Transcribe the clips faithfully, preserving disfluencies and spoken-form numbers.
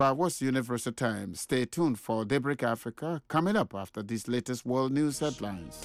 What's Universal Time? Stay tuned for Daybreak Africa coming up after these latest world news headlines.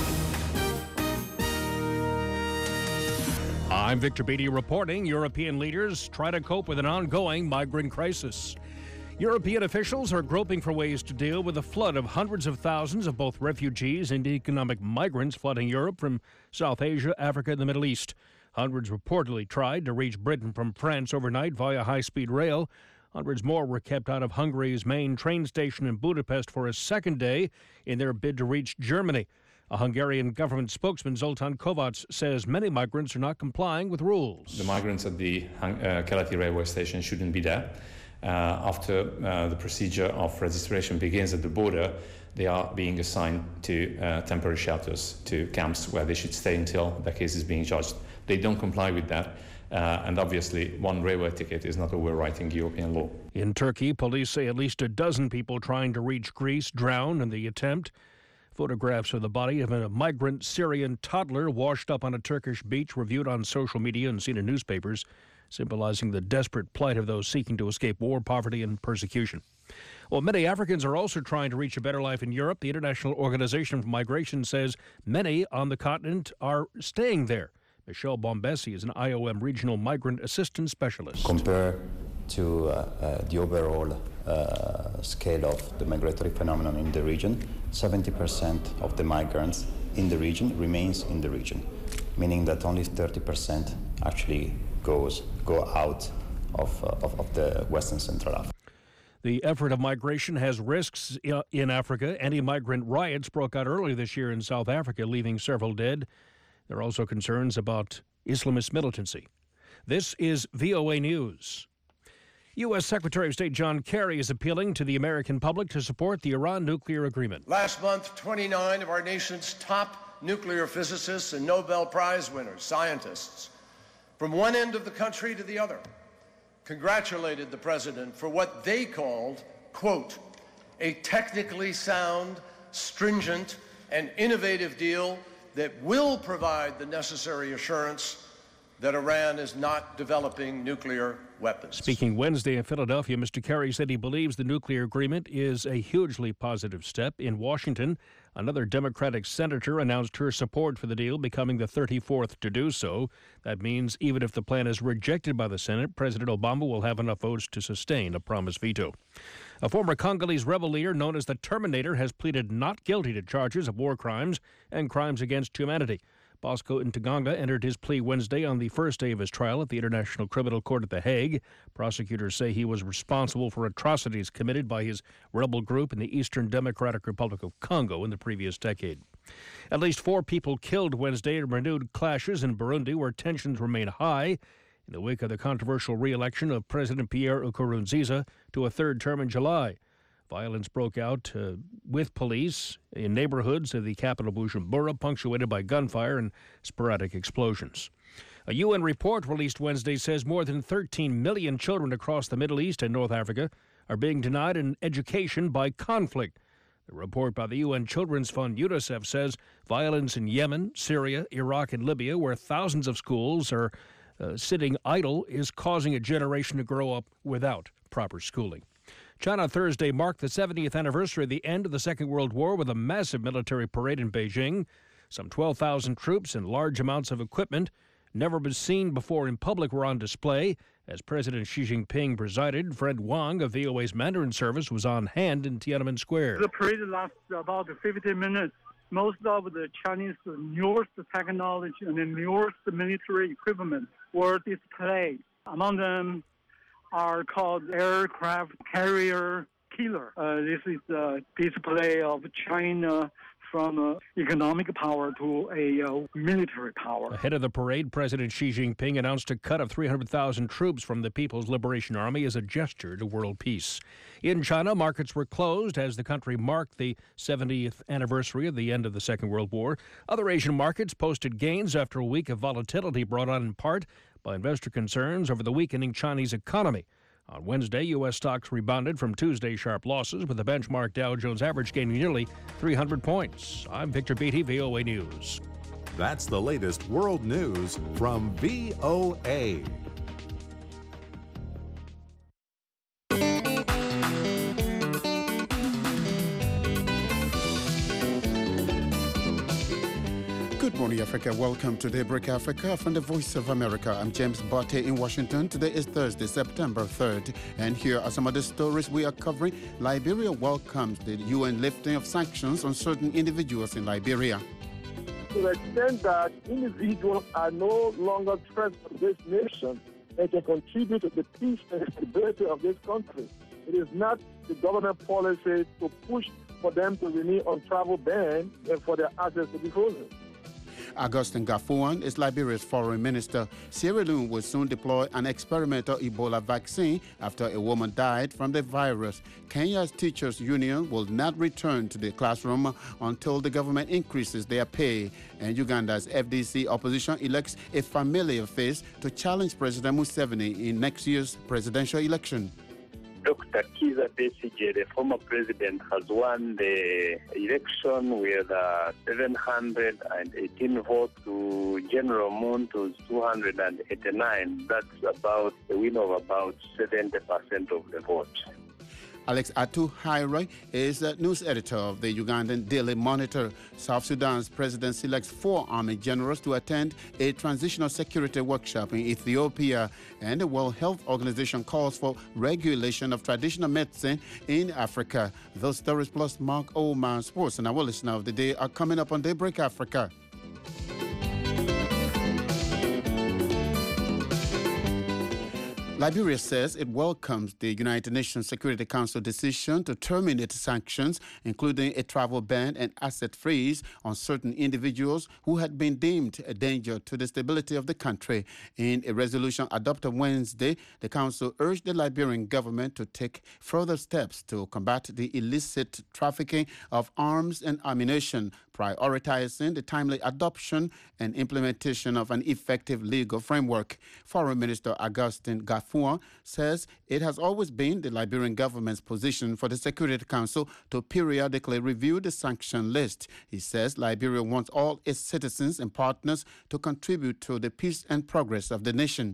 I'm Victor Beattie reporting. European leaders try to cope with an ongoing migrant crisis. European officials are groping for ways to deal with a flood of hundreds of thousands of both refugees and economic migrants flooding Europe from South Asia, Africa, and the Middle East. Hundreds reportedly tried to reach Britain from France overnight via high-speed rail. Hundreds more were kept out of Hungary's main train station in Budapest for a second day in their bid to reach Germany. A Hungarian government spokesman, Zoltán Kovács, says many migrants are not complying with rules. The migrants at the uh, Keleti railway station shouldn't be there. Uh, after uh, the procedure of registration begins at the border, they are being assigned to uh, temporary shelters, to camps where they should stay until their case is being judged. They don't comply with that. Uh, and obviously, one railway ticket is not overwriting European law. In Turkey, police say at least a dozen people trying to reach Greece drowned in the attempt. Photographs of the body of a migrant Syrian toddler washed up on a Turkish beach were viewed on social media and seen in newspapers, symbolizing the desperate plight of those seeking to escape war, poverty, and persecution. Well, many Africans are also trying to reach a better life in Europe. The International Organization for Migration says many on the continent are staying there. Michelle Bombesi is an I O M regional migrant assistance specialist. Compared to uh, uh, the overall uh, scale of the migratory phenomenon in the region, seventy percent of the migrants in the region remains in the region, meaning that only thirty percent actually goes go out of, uh, of, of the Western Central Africa. The effort of migration has risks in Africa. Anti-migrant riots broke out earlier this year in South Africa, leaving several dead. There are also concerns about Islamist militancy. This is V O A News. U S. Secretary of State John Kerry is appealing to the American public to support the Iran nuclear agreement. Last month, twenty-nine of our nation's top nuclear physicists and Nobel Prize winners, scientists, from one end of the country to the other, congratulated the president for what they called, quote, a technically sound, stringent, and innovative deal that will provide the necessary assurance that Iran is not developing nuclear weapons. Speaking Wednesday in Philadelphia, Mister Kerry said he believes the nuclear agreement is a hugely positive step. In Washington, another Democratic senator announced her support for the deal, becoming the thirty-fourth to do so. That means even if the plan is rejected by the Senate, President Obama will have enough votes to sustain a promised veto. A former Congolese rebel leader known as the Terminator has pleaded not guilty to charges of war crimes and crimes against humanity. Bosco Ntaganda entered his plea Wednesday on the first day of his trial at the International Criminal Court at The Hague. Prosecutors say he was responsible for atrocities committed by his rebel group in the Eastern Democratic Republic of Congo in the previous decade. At least four people killed Wednesday in renewed clashes in Burundi, where tensions remain high in the wake of the controversial re-election of President Pierre Nkurunziza to a third term in July. Violence broke out uh, with police in neighborhoods of the capital Bujumbura, punctuated by gunfire and sporadic explosions. A U N report released Wednesday says more than thirteen million children across the Middle East and North Africa are being denied an education by conflict. The report by the U N Children's Fund, UNICEF, says violence in Yemen, Syria, Iraq, and Libya, where thousands of schools are uh, sitting idle, is causing a generation to grow up without proper schooling. China Thursday marked the seventieth anniversary of the end of the Second World War with a massive military parade in Beijing. Some twelve thousand troops and large amounts of equipment never been seen before in public were on display. As President Xi Jinping presided, Fred Wang of V O A's Mandarin service was on hand in Tiananmen Square. The parade lasts about fifty minutes. Most of the Chinese newest technology and the newest military equipment were displayed. Among them are called aircraft carrier killer. Uh, this is a display of China from uh, economic power to a uh, military power. Ahead of the parade, President Xi Jinping announced a cut of three hundred thousand troops from the People's Liberation Army as a gesture to world peace. In China, markets were closed as the country marked the seventieth anniversary of the end of the Second World War. Other Asian markets posted gains after a week of volatility brought on in part by investor concerns over the weakening Chinese economy. On Wednesday, U S stocks rebounded from Tuesday's sharp losses, with the benchmark Dow Jones average gaining nearly three hundred points. I'm Victor Beattie, V O A News. That's the latest world news from V O A. morning, Africa. Welcome to Daybreak Africa from the Voice of America. I'm James Botte in Washington. Today is Thursday, September third. And here are some of the stories we are covering. Liberia welcomes the U N lifting of sanctions on certain individuals in Liberia. To the extent that individuals are no longer threats to this nation, they can contribute to the peace and stability of this country. It is not the government policy to push for them to remain on travel ban and for their assets to be frozen. Augustin Gafuan is Liberia's foreign minister. Sierra Leone will soon deploy an experimental Ebola vaccine after a woman died from the virus. Kenya's teachers' union will not return to the classroom until the government increases their pay. And Uganda's F D C opposition elects a familiar face to challenge President Museveni in next year's presidential election. Doctor Kizza Besigye, the former president, has won the election with uh, seven hundred eighteen votes to General Monto's two hundred eighty-nine. That's about a win of about seventy percent of the vote. Alex Atu Haire is the news editor of the Ugandan Daily Monitor. South Sudan's president selects four army generals to attend a transitional security workshop in Ethiopia. And the World Health Organization calls for regulation of traditional medicine in Africa. Those stories plus Mark Oman Sports and our listener of the day are coming up on Daybreak Africa. Liberia says it welcomes the United Nations Security Council decision to terminate sanctions, including a travel ban and asset freeze on certain individuals who had been deemed a danger to the stability of the country. In a resolution adopted Wednesday, the council urged the Liberian government to take further steps to combat the illicit trafficking of arms and ammunition, prioritizing the timely adoption and implementation of an effective legal framework. Foreign Minister Augustin Gafuan says it has always been the Liberian government's position for the Security Council to periodically review the sanction list. He says Liberia wants all its citizens and partners to contribute to the peace and progress of the nation.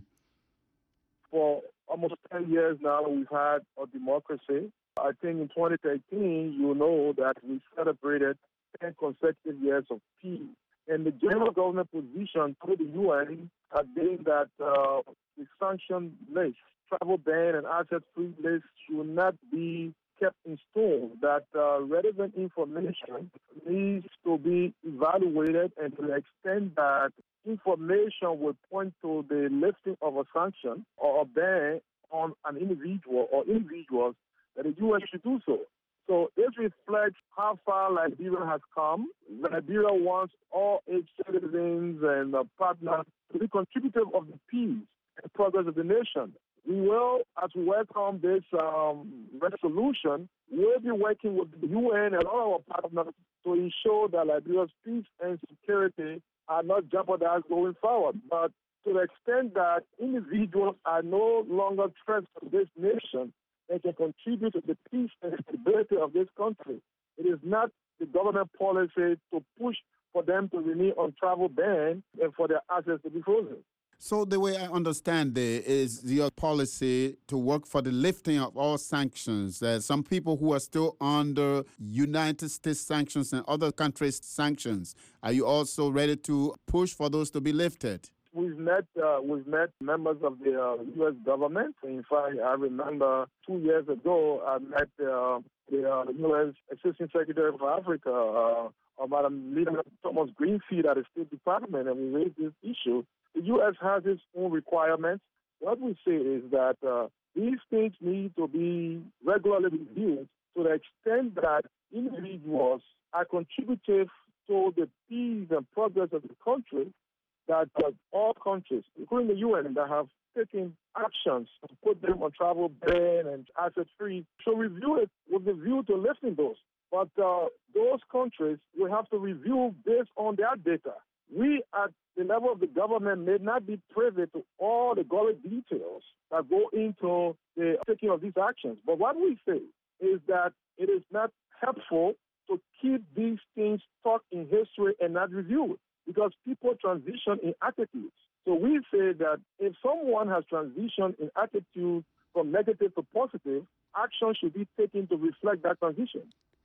For almost ten years now, we've had a democracy. I think in twenty thirteen, you know that we celebrated ten consecutive years of peace. And the general government position through the U N has been that uh, the sanction list, travel ban and asset free list should not be kept in stone, that uh, relevant information needs to be evaluated, and to the extent that information would point to the lifting of a sanction or a ban on an individual or individuals, that the U N should do so. So this reflects how far Liberia has come. Liberia wants all its citizens and uh, partners to be contributive of the peace and progress of the nation. We will, as we welcome this um, resolution, we'll be working with the U N and all our partners to ensure that Liberia's peace and security are not jeopardized going forward. But to the extent that individuals are no longer threats to this nation, they can contribute to the peace and stability of this country. It is not the government policy to push for them to remain on travel ban and for their assets to be frozen. So the way I understand it is your policy to work for the lifting of all sanctions. Uh, some people who are still under United States sanctions and other countries' sanctions, are you also ready to push for those to be lifted? We've met uh, we've met members of the uh, U S government. In fact, I remember two years ago I met uh, the uh, U S Assistant Secretary for Africa, uh, Madam Leader Thomas Greenfield at the State Department, and we raised this issue. The U S has its own requirements. What we say is that uh, these things need to be regularly reviewed to the extent that individuals are contributive to the peace and progress of the country, that uh, all countries, including the U N, that have taken actions to put them on travel ban and asset free, should review it with the view to lifting those. But uh, those countries will have to review based on their data. We, at the level of the government, may not be privy to all the gory details that go into the taking of these actions. But what we say is that it is not helpful to keep these things stuck in history and not review it, because people transition in attitudes. So we say that if someone has transitioned in attitude from negative to positive, action should be taken to reflect that transition.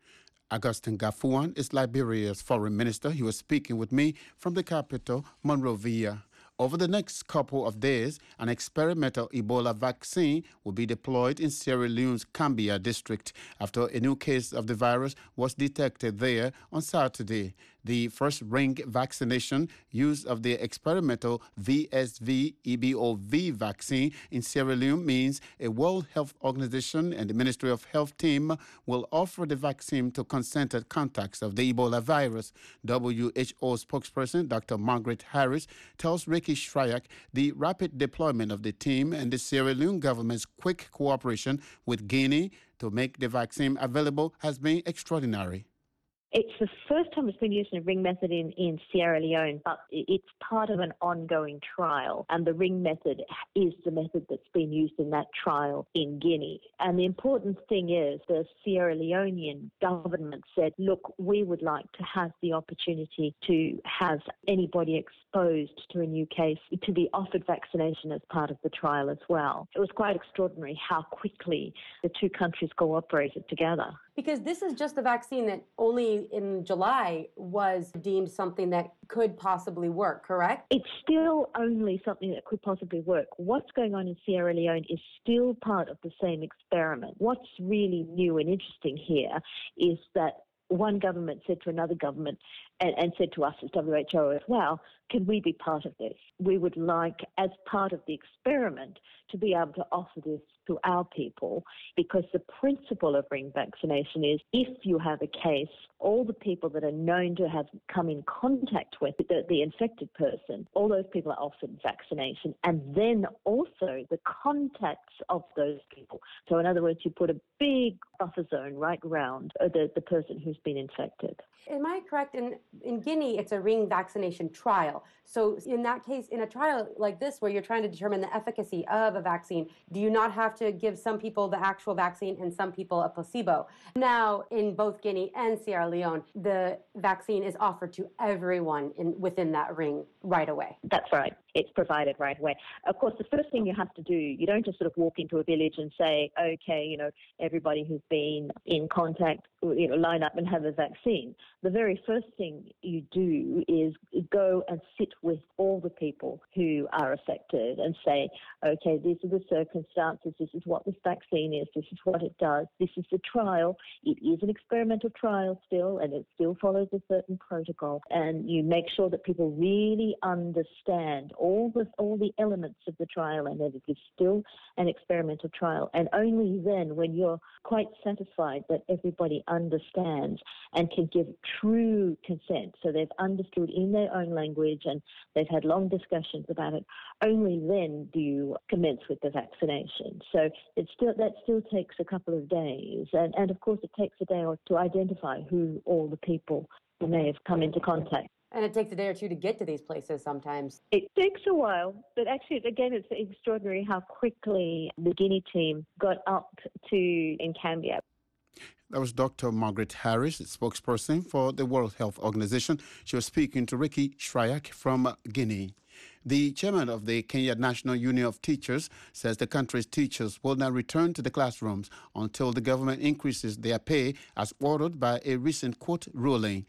Augustin Gafuan is Liberia's foreign minister. He was speaking with me from the capital, Monrovia. Over the next couple of days, an experimental Ebola vaccine will be deployed in Sierra Leone's Cambia district after a new case of the virus was detected there on Saturday. The first ring vaccination use of the experimental V S V E B O V vaccine in Sierra Leone means a World Health Organization and the Ministry of Health team will offer the vaccine to consented contacts of the Ebola virus. W H O spokesperson Doctor Margaret Harris tells Ricky Shryack the rapid deployment of the team and the Sierra Leone government's quick cooperation with Guinea to make the vaccine available has been extraordinary. It's the first time it's been used in a ring method in, in Sierra Leone, but it's part of an ongoing trial. And the ring method is the method that's been used in that trial in Guinea. And the important thing is the Sierra Leonean government said, look, we would like to have the opportunity to have anybody exposed to a new case to be offered vaccination as part of the trial as well. It was quite extraordinary how quickly the two countries cooperated together. Because this is just the vaccine that only in July was deemed something that could possibly work, correct? It's still only something that could possibly work. What's going on in Sierra Leone is still part of the same experiment. What's really new and interesting here is that one government said to another government and, and said to us as W H O as well, can we be part of this? We would like, as part of the experiment, to be able to offer this to our people, because the principle of ring vaccination is if you have a case, all the people that are known to have come in contact with the, the infected person, all those people are offered vaccination, and then also the contacts of those people. So in other words, you put a big buffer zone right around the, the person who's been infected. Am I correct? In, in Guinea, it's a ring vaccination trial. So in that case, in a trial like this, where you're trying to determine the efficacy of a vaccine, do you not have to give some people the actual vaccine and some people a placebo? Now, in both Guinea and Sierra Leone, the vaccine is offered to everyone in, within that ring right away. That's right. It's provided right away. Of course, the first thing you have to do, you don't just sort of walk into a village and say, okay, you know, everybody who's been in contact, you know, line up and have a vaccine. The very first thing you do is go and sit with all the people who are affected and say, okay, these are the circumstances, this is what this vaccine is, this is what it does, this is the trial. It is an experimental trial still, and it still follows a certain protocol. And you make sure that people really understand all the all the elements of the trial, and that it is still an experimental trial. And only then, when you're quite satisfied that everybody understands and can give true consent, so they've understood in their own language and they've had long discussions about it, only then do you commence with the vaccination. So it still that still takes a couple of days, and, and of course it takes a day or to identify who all the people who may have come into contact. And it takes a day or two to get to these places sometimes. It takes a while, but actually, again, it's extraordinary how quickly the Guinea team got up to in Cambia. That was Doctor Margaret Harris, spokesperson for the World Health Organization. She was speaking to Ricky Shryack from Guinea. The chairman of the Kenya National Union of Teachers says the country's teachers will not return to the classrooms until the government increases their pay as ordered by a recent court ruling.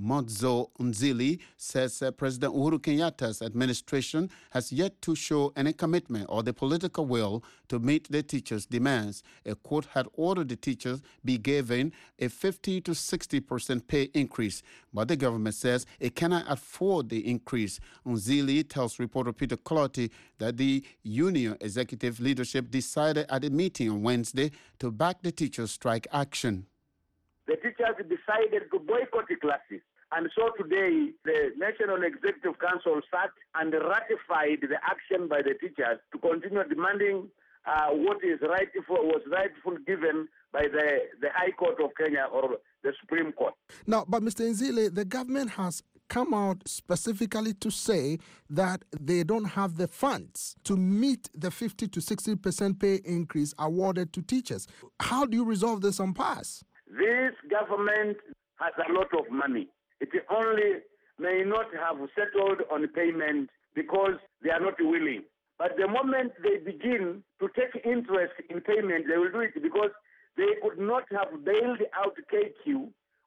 Modzo Nzili says uh, President Uhuru Kenyatta's administration has yet to show any commitment or the political will to meet the teachers' demands. A court had ordered the teachers be given a fifty to sixty percent pay increase, but the government says it cannot afford the increase. Nzili tells reporter Peter Clotty that the union executive leadership decided at a meeting on Wednesday to back the teachers' strike action. The teachers decided to boycott the classes. And so today, the National Executive Council sat and ratified the action by the teachers to continue demanding uh, what is rightful, was rightful given by the, the High Court of Kenya or the Supreme Court. Now, but Mister Nzili, the government has come out specifically to say that they don't have the funds to meet the fifty to sixty percent pay increase awarded to teachers. How do you resolve this impasse? This government has a lot of money. It only may not have settled on payment because they are not willing. But the moment they begin to take interest in payment, they will do it because they could not have bailed out K Q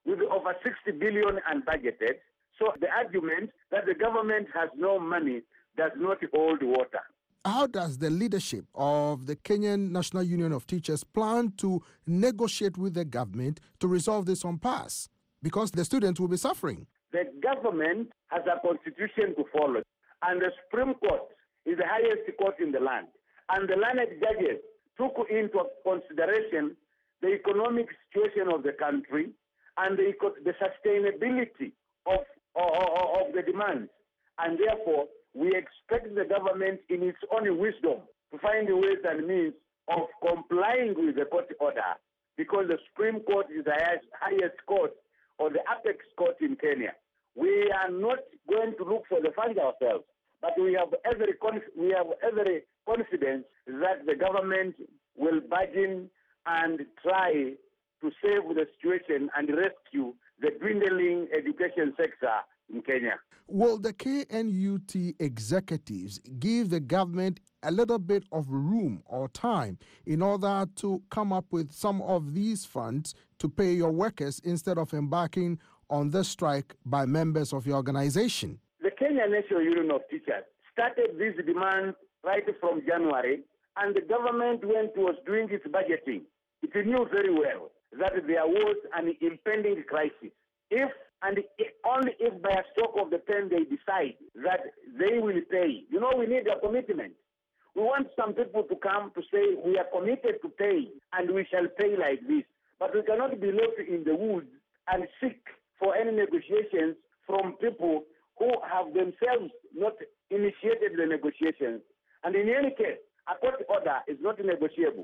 with over sixty billion unbudgeted. So the argument that the government has no money does not hold water. How does the leadership of the Kenyan National Union of Teachers plan to negotiate with the government to resolve this impasse? Because the students will be suffering. The government has a constitution to follow, and the Supreme Court is the highest court in the land. And the learned judges took into consideration the economic situation of the country and the, the sustainability of, of, of the demands. And therefore, we expect the government in its own wisdom to find ways and means of complying with the court order, because the Supreme Court is the highest, highest court or the apex court in Kenya. We are not going to look for the funds ourselves, but we have every we have every confidence that the government will bargain and try to save the situation and rescue the dwindling education sector in Kenya. Will the K N U T executives give the government a little bit of room or time in order to come up with some of these funds to pay your workers instead of embarking on the strike by members of your organization? The Kenya National Union of Teachers started this demand right from January, and the government, when it was doing its budgeting, it knew very well that there was an impending crisis. If and if, only if by a stroke of the pen they decide that they will pay. You know, we need a commitment. We want some people to come to say we are committed to pay and we shall pay like this. But we cannot be left in the woods and seek for any negotiations from people who have themselves not initiated the negotiations. And in any case, a court order is not negotiable.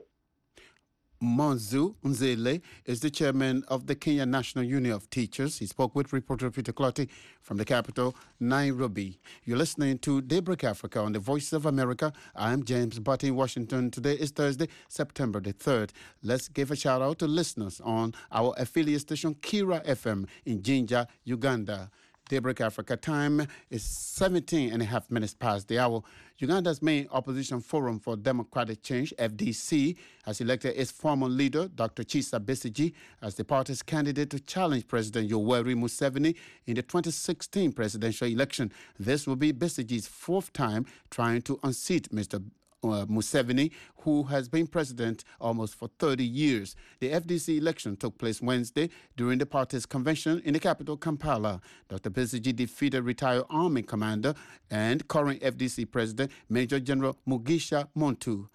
Monzu Nzele is the chairman of the Kenya National Union of Teachers. He spoke with reporter Peter Clotty from the capital, Nairobi. You're listening to Daybreak Africa on the Voice of America. I'm James Butt in Washington. Today is Thursday, September the third. Let's give a shout out to listeners on our affiliate station, Kira F M in Jinja, Uganda. Daybreak Africa time is seventeen and a half minutes past the hour. Uganda's main opposition forum for democratic change, F D C, has elected its former leader, Doctor Kizza Besigye, as the party's candidate to challenge President Yoweri Museveni in the twenty sixteen presidential election. This will be Besigye's fourth time trying to unseat Mister Uh, Museveni, who has been president almost for thirty years. The F D C election took place Wednesday during the party's convention in the capital, Kampala. Doctor Besigye defeated retired Army commander and current F D C president, Major General Mugisha Muntu.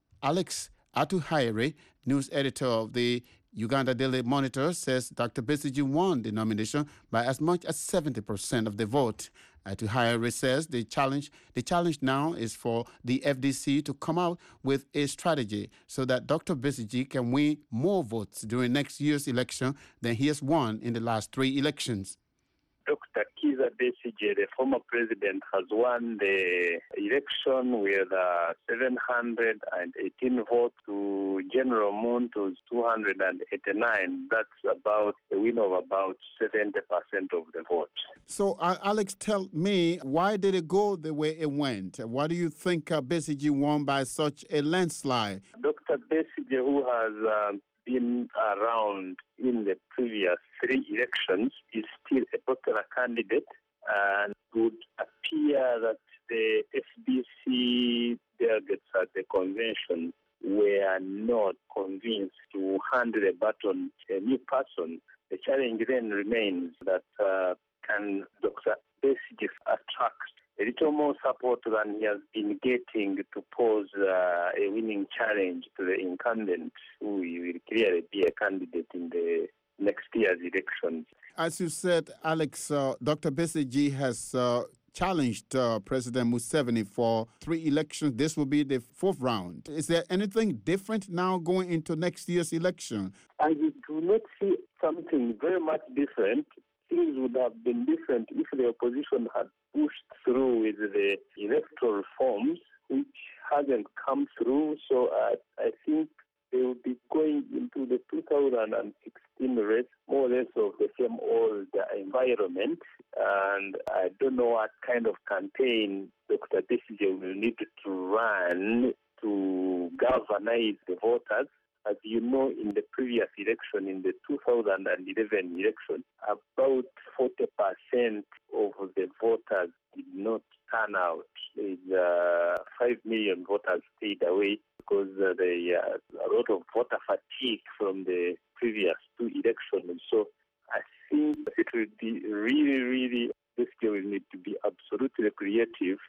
Alex Atuhaire, news editor of the Uganda Daily Monitor, says Doctor Besigye won the nomination by as much as seventy percent of the vote. Atuhaire says the challenge, the challenge now is for the F D C to come out with a strategy so that Doctor Besigye can win more votes during next year's election than he has won in the last three elections. Doctor Kizza Besigye, the former president, has won the election with uh, seven hundred eighteen votes to General Muntu's two hundred eighty-nine. That's about a win of about seventy percent of the vote. So, uh, Alex, tell me, why did it go the way it went? Why do you think uh, Besigye won by such a landslide? Doctor Besigye, who has uh, been around in the previous three elections, is still a popular candidate, and would appear that the F D C delegates at the convention were not convinced to hand the baton to a new person. The challenge then remains that uh, can Doctor Besigye attract a little more support than he has been getting to pose uh, a winning challenge to the incumbent, who will clearly be a candidate in the next year's elections. As you said, Alex, uh, Doctor Besigye has uh, challenged uh, President Museveni for three elections. This will be the fourth round. Is there anything different now going into next year's election? I do not see something very much different. Things would have been different if the opposition had pushed through with the electoral reforms, which hasn't come through. So uh, I think they will be going into the two thousand sixteen race more or less of the same old environment. And I don't know what kind of campaign Doctor Besigye will need to run to galvanize the voters As you know, in the previous election, in the two thousand eleven election, about forty percent of the voters did not turn out. Uh, Five million voters stayed away because uh, they uh, a lot of voter fatigue from the previous two elections. So I think it will be really, really, this year will need to be absolutely creative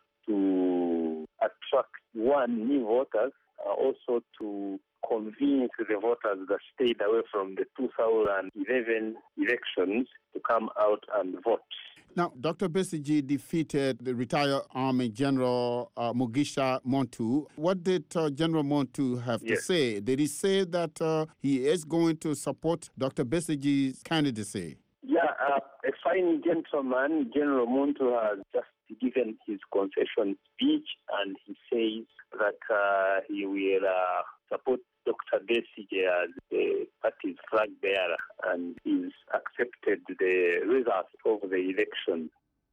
to attract, one, new voters, uh, also to convince the voters that stayed away from the two thousand eleven elections to come out and vote. Now, Doctor Besigye defeated the retired Army General uh, Mugisha Muntu. What did uh, General Muntu have yes. to say? Did he say that uh, he is going to support Doctor Besigye's candidacy? Yeah, uh, a fine gentleman, General Muntu, has just given his concession speech, and he says that uh, he will uh, support Doctor Besigye as the party's flag bearer, and he's accepted the results of the election.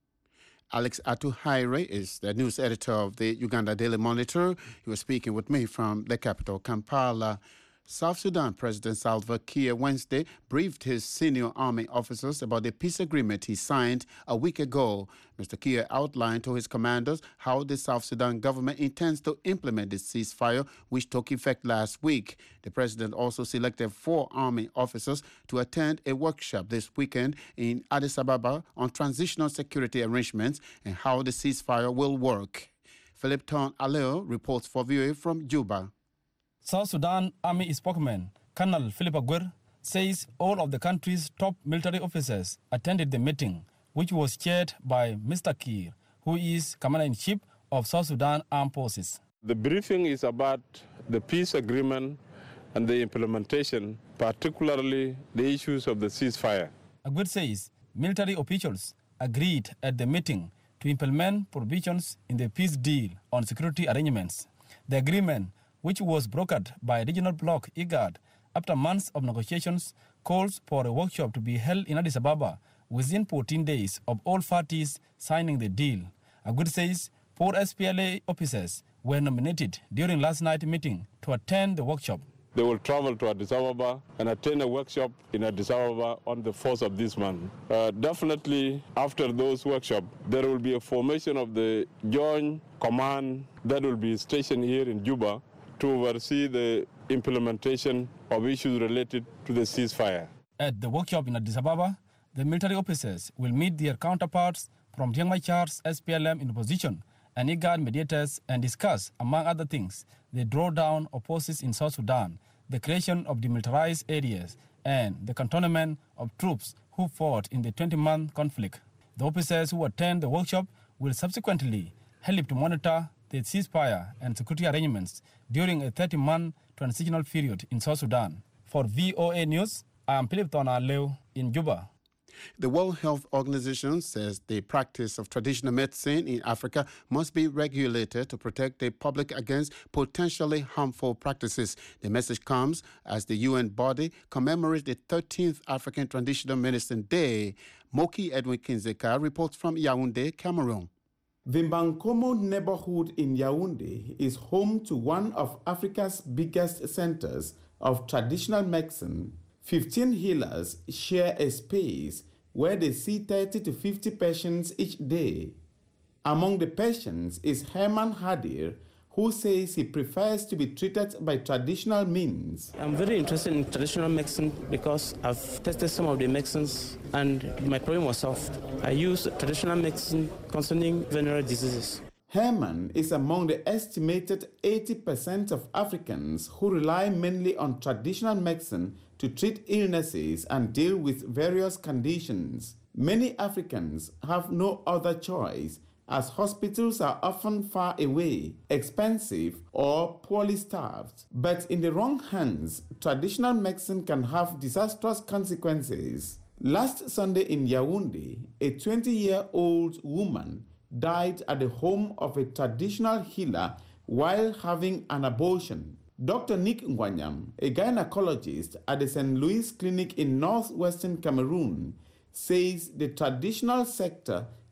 Alex Atuhaire is the news editor of the Uganda Daily Monitor. He was speaking with me from the capital, Kampala. South Sudan President Salva Kiir Wednesday briefed his senior army officers about the peace agreement he signed a week ago. Mister Kiir outlined to his commanders how the South Sudan government intends to implement the ceasefire, which took effect last week. The president also selected four army officers to attend a workshop this weekend in Addis Ababa on transitional security arrangements and how the ceasefire will work. Philip Ton Aleo reports for V O A from Juba. South Sudan Army spokesman Colonel Philip Aguer says all of the country's top military officers attended the meeting, which was chaired by Mister Kiir, who is Commander-in-Chief of South Sudan Armed Forces. The briefing is about the peace agreement and the implementation, particularly the issues of the ceasefire. Aguer says military officials agreed at the meeting to implement provisions in the peace deal on security arrangements. The agreement, which was brokered by regional bloc IGAD after months of negotiations, calls for a workshop to be held in Addis Ababa within fourteen days of all parties signing the deal. Aguer says four S P L A officers were nominated during last night's meeting to attend the workshop. They will travel to Addis Ababa and attend a workshop in Addis Ababa on the fourth of this month. Uh, definitely, after those workshops, there will be a formation of the joint command that will be stationed here in Juba to oversee the implementation of issues related to the ceasefire. At the workshop in Addis Ababa, the military officers will meet their counterparts from Riek Machar's S P L M in opposition and IGAD mediators and discuss, among other things, the drawdown of forces in South Sudan, the creation of demilitarized areas, and the cantonment of troops who fought in the twenty-month conflict. The officers who attend the workshop will subsequently help to monitor the ceasefire and security arrangements during a thirty-month transitional period in South Sudan. For V O A News, I am Philip Tonaleo in Juba. The World Health Organization says the practice of traditional medicine in Africa must be regulated to protect the public against potentially harmful practices. The message comes as the U N body commemorates the thirteenth African Traditional Medicine Day. Moki Edwin Kinzeka reports from Yaoundé, Cameroon. The Bankomo neighborhood in Yaoundé is home to one of Africa's biggest centers of traditional medicine. fifteen healers share a space where they see thirty to fifty patients each day. Among the patients is Herman Hadir, who says he prefers to be treated by traditional means. I'm very interested in traditional medicine because I've tested some of the medicines and my problem was solved. I use traditional medicine concerning venereal diseases. Herman is among the estimated eighty percent of Africans who rely mainly on traditional medicine to treat illnesses and deal with various conditions. Many Africans have no other choice, as hospitals are often far away, expensive, or poorly staffed. But in the wrong hands, traditional medicine can have disastrous consequences. Last Sunday in Yaoundé, a twenty-year-old woman died at the home of a traditional healer while having an abortion. Doctor Nick Ngwanyam, a gynecologist at the Saint Louis Clinic in northwestern Cameroon, says the traditional sector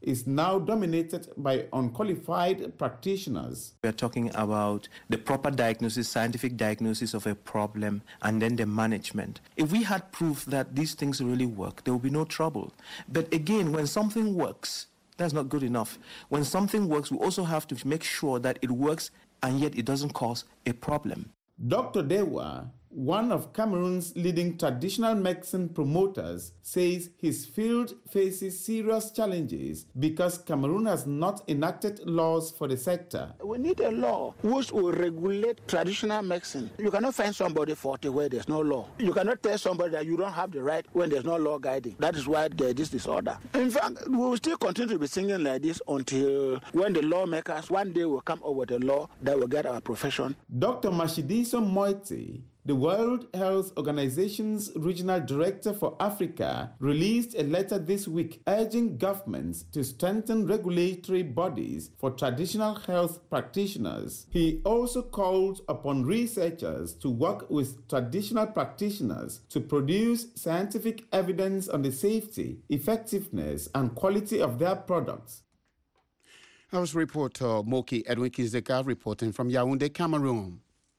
is now dominated by unqualified practitioners. We are talking about the proper diagnosis, scientific diagnosis of a problem, and then the management. If we had proof that these things really work, there will be no trouble. But again, when something works, that's not good enough. When something works, we also have to make sure that it works and yet it doesn't cause a problem. Doctor Dewa, one of Cameroon's leading traditional medicine promoters, says his field faces serious challenges because Cameroon has not enacted laws for the sector. We need a law which will regulate traditional medicine. You cannot find somebody forty where there's no law. You cannot tell somebody that you don't have the right when there's no law guiding. That is why there is this disorder. In fact, we will still continue to be singing like this until when the lawmakers one day will come up with a law that will guide our profession. Doctor Mashidiso Moiti, the World Health Organization's Regional Director for Africa, released a letter this week urging governments to strengthen regulatory bodies for traditional health practitioners. He also called upon researchers to work with traditional practitioners to produce scientific evidence on the safety, effectiveness, and quality of their products. That was reporter Moki Edwin Kizeka reporting from Yaoundé, Cameroon.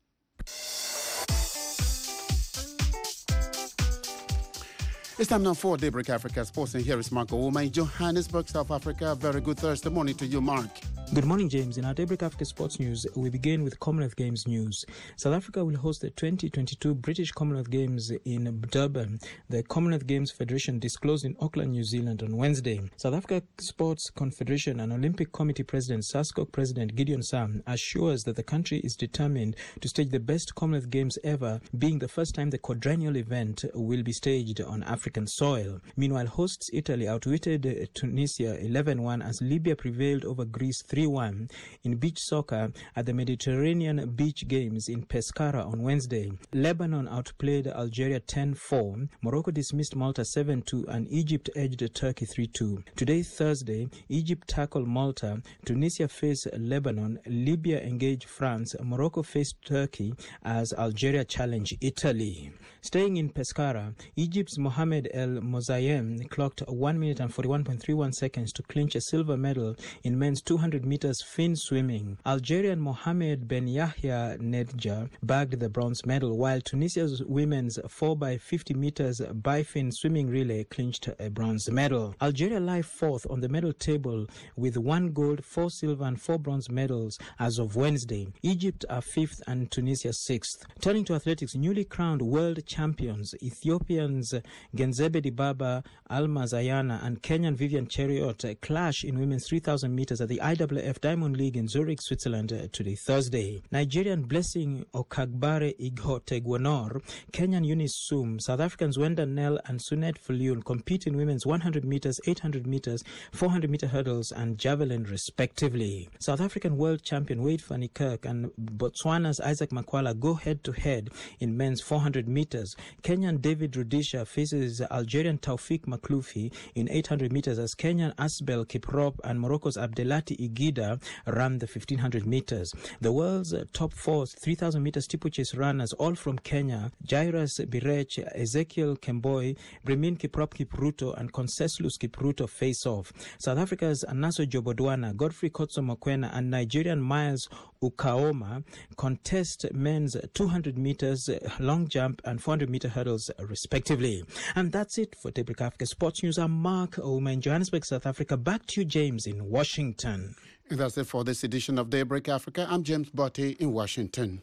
It's time now for Daybreak Africa Sports, and here is Mark Ouma in Johannesburg, South Africa. Very good Thursday morning to you, Mark. Good morning, James. In our Daybreak Africa Sports News, we begin with Commonwealth Games news. South Africa will host the twenty twenty-two British Commonwealth Games in Durban. The Commonwealth Games Federation disclosed in Auckland, New Zealand on Wednesday. South Africa Sports Confederation and Olympic Committee President SASCOC President Gideon Sam assures that the country is determined to stage the best Commonwealth Games ever, being the first time the quadrennial event will be staged on African soil. Meanwhile, hosts Italy outwitted Tunisia eleven one as Libya prevailed over Greece three one. In beach soccer at the Mediterranean Beach Games in Pescara on Wednesday, Lebanon outplayed Algeria ten four, Morocco dismissed Malta seven two, and Egypt edged Turkey three two. Today, Thursday, Egypt tackled Malta, Tunisia faced Lebanon, Libya engaged France, Morocco faced Turkey as Algeria challenged Italy. Staying in Pescara, Egypt's Mohamed El Mozayem clocked one minute and forty-one point three one seconds to clinch a silver medal in men's two hundred meters fin swimming. Algerian Mohamed Ben Yahya Nedja bagged the bronze medal, while Tunisia's women's four by fifty meters bifin swimming relay clinched a bronze medal. Algeria lie fourth on the medal table with one gold, four silver and four bronze medals as of Wednesday. Egypt are fifth and Tunisia sixth. Turning to athletics, newly crowned world champions Ethiopians Genzebe Dibaba, Alma Zayana and Kenyan Vivian Cheriot clash in women's three thousand meters at the I W F Diamond League in Zurich, Switzerland today, Thursday. Nigerian Blessing Okagbare Ighotegwanor, Kenyan Eunice Sum, South Africans Wenda Nell and Sunet Fuliun compete in women's one hundred meters, eight hundred meters, four hundred meter hurdles and javelin respectively. South African world champion Wade van Niekerk and Botswana's Isaac Makwala go head-to-head in men's four hundred meters. Kenyan David Rudisha faces Algerian Taufik Makloufi in eight hundred meters as Kenyan Asbel Kiprop and Morocco's Abdelati Igida ran the fifteen hundred meters. The world's top four three thousand meter steeplechase runners, all from Kenya, Jairus Birech, Ezekiel Kemboi, Bremin Kiprop Kipruto and Conseslus Kipruto face off. South Africa's Anaso Jobodwana, Godfrey Kotso Mokwena and Nigerian Miles Ukaoma contest men's two hundred meters long jump and four hundred meter hurdles respectively. And that's it for Daybreak Africa Sports News. I'm Mark Ouma in Johannesburg, South Africa. Back to you, James, in Washington. And that's it for this edition of Daybreak Africa. I'm James Botte in Washington.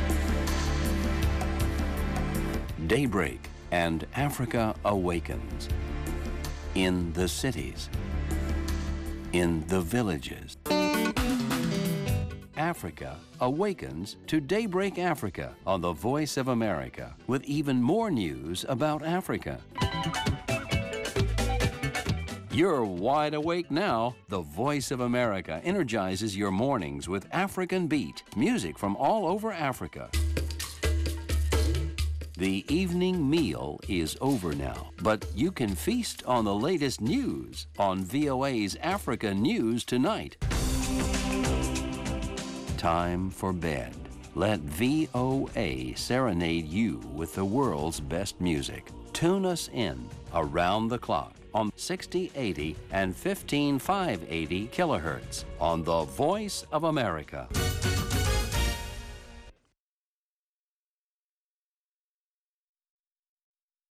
Daybreak and Africa awakens. In the cities. In the villages. Africa awakens to Daybreak Africa on the Voice of America with even more news about Africa. You're wide awake now. The Voice of America energizes your mornings with African Beat, music from all over Africa. The evening meal is over now, but you can feast on the latest news on V O A's Africa News Tonight. Time for bed. Let V O A serenade you with the world's best music. Tune us in around the clock on sixty eighty and fifteen five eighty kilohertz on the Voice of America.